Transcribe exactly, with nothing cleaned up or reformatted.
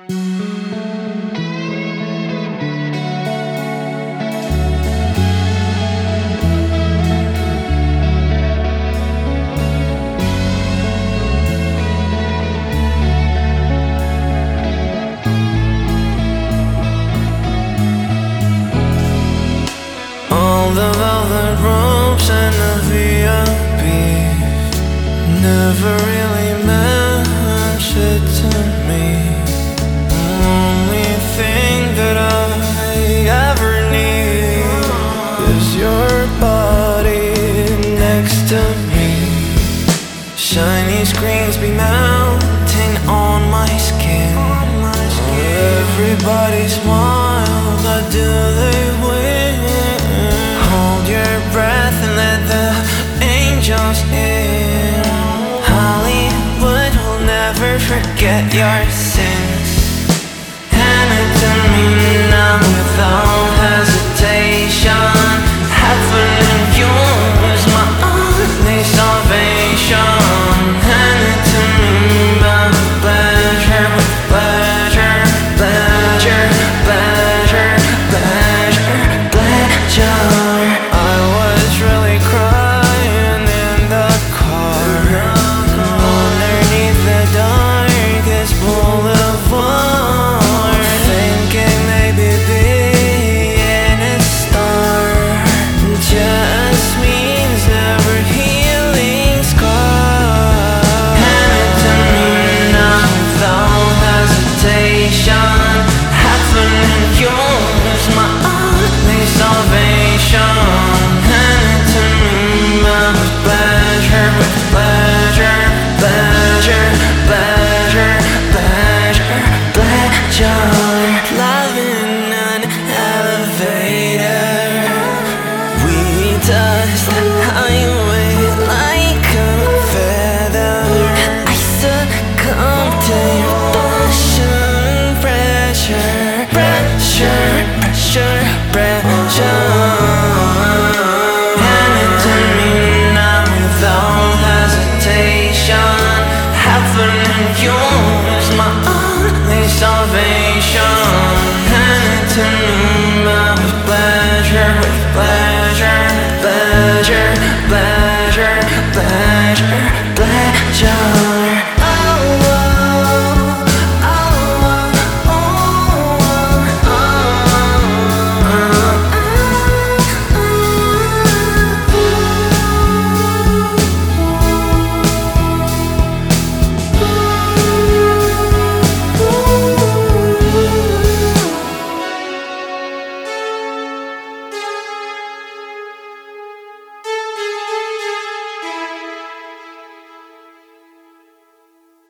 All the velvet ropes and the V I Ps never really meant shit to me. Only thing that I ever need is your body next to me. Shiny screens be mounting on my skin. Everybody smile, but do they win? Hold your breath and let the angels in. Hollywood will never forget your sins. Hand it to me now without hesitation. Heaven and yours, my only salvation. Hand it to me by pleasure, with pleasure, pleasure, pleasure, pleasure, pleasure. I was really crying in the car underneath the darkest boulevard, thinking maybe being a star just means never healing scars. Hand it to me now without hesitation. Heaven and yours, my only salvation. Hand it to me now with pleasure, with pleasure, pleasure, pleasure, pleasure, pleasure. Love in an elevator, we touched the highway like a feather. I succumb to your passion, pressure, pressure, pressure, pressure. Hand it to me now without hesitation. Heaven and yours.